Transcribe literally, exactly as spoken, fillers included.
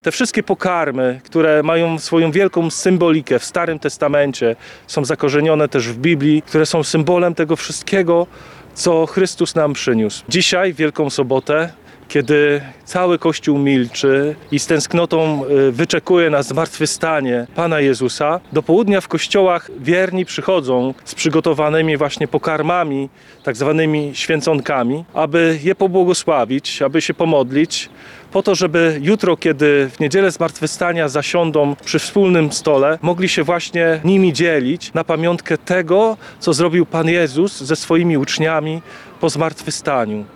Te wszystkie pokarmy, które mają swoją wielką symbolikę w Starym Testamencie, są zakorzenione też w Biblii, które są symbolem tego wszystkiego, co Chrystus nam przyniósł. Dzisiaj, w Wielką Sobotę, kiedy cały Kościół milczy i z tęsknotą wyczekuje na zmartwychwstanie Pana Jezusa, do południa w kościołach wierni przychodzą z przygotowanymi właśnie pokarmami, tak zwanymi święconkami, aby je pobłogosławić, aby się pomodlić, po to, żeby jutro, kiedy w niedzielę zmartwychwstania zasiądą przy wspólnym stole, mogli się właśnie nimi dzielić na pamiątkę tego, co zrobił Pan Jezus ze swoimi uczniami po zmartwychwstaniu.